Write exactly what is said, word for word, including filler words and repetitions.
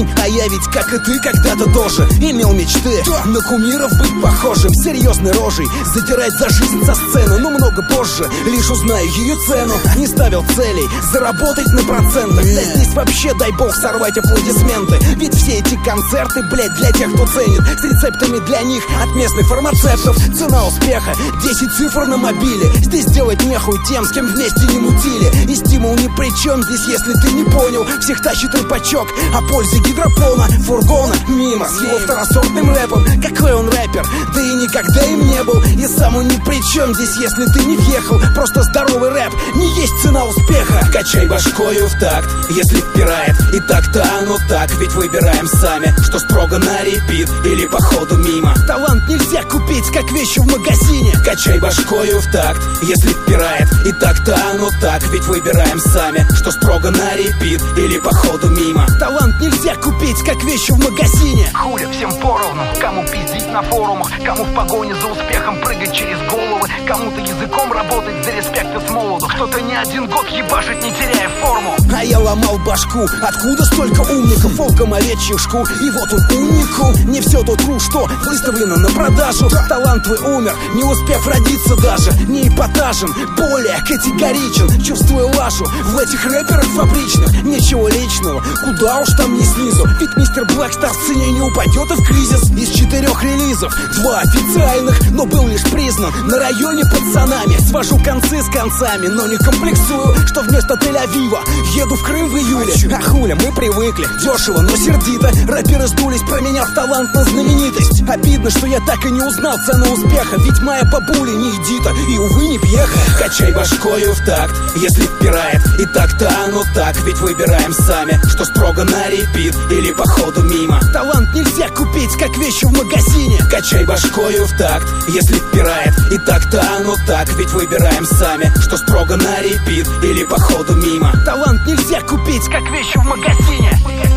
Прикинь, а я ведь, как и ты, когда-то тоже имел мечты на кумиров быть похожим, серьезной рожей задирать за жизнь со сцены. Но много позже лишь узнаю ее цену. Не ставил целей заработать на процентах. Да здесь вообще, дай бог, сорвать аплодисменты. Ведь все эти концерты, блять, для тех, кто ценит, с рецептами для них от местных фармацевтов. Цена успеха десять цифр на мобиле. Здесь делать нехуй тем, с кем вместе не мутили. И стимул ни при чем здесь, если ты не понял. Всех тащит рыбачок о пользе гидропона, фургона мимо с его второсортным рэпом. Какой он рэпер, да и никогда им не был. И сам он ни при чем здесь, если ты не въехал. Просто здоровый рэп не есть цена успеха. Качай башкою в такт, если впирает. И так-то оно так, ведь выбираем сами, что строго на репит или по ходу мимо. Талант нельзя купить, как вещи в магазине. Качай башкою в такт, если впирает. И так-то оно так, ведь выбираем сами, что строго на репит или по ходу мимо. Талант нельзя купить, как вещи в магазине. Хули всем поровну, кому пиздить на форумах, кому в погоне за успехом прыгать через головы, кому-то языком работать за респект с молоду, кто-то не один год ебашит, не теряя форму. А я ломал башку, откуда столько умников, волком овечьих шкур. И вот он умнику, не все то тру, что выставлено на продажу. Талант твой умер, не успев родиться даже. Не эпатажен, более категоричен. Чувствую лажу в этих рэперах фабричных. Ничего личного, куда уж там не снизу. Ведь мистер Блэкстар в цене не упадет и в кризис. Из четырех релизов, два официальных, но был лишь признан на районе пацанами. Свожу концы с концами, но не комплексую, что вместо Тель-Авива еду в Крым в июле. А хуля, мы привыкли, дешево, но сердито. Рэперы сдулись, променяв талант на знаменитость. Обидно, что я так и не узнал цену успеха. Ведь моя бабуля не Эдита, и, увы, не Пьеха. Качай башкою в такт, если впирает. И так-то оно так, ведь выбираем сами, что строго на репит или по ходу мимо. Талант нельзя купить, как вещи в магазине. Качай башкою в такт, если впирает. И так-то оно так, ведь выбираем сами, что строго на репит или по ходу мимо. Талант нельзя купить, как вещи в магазине.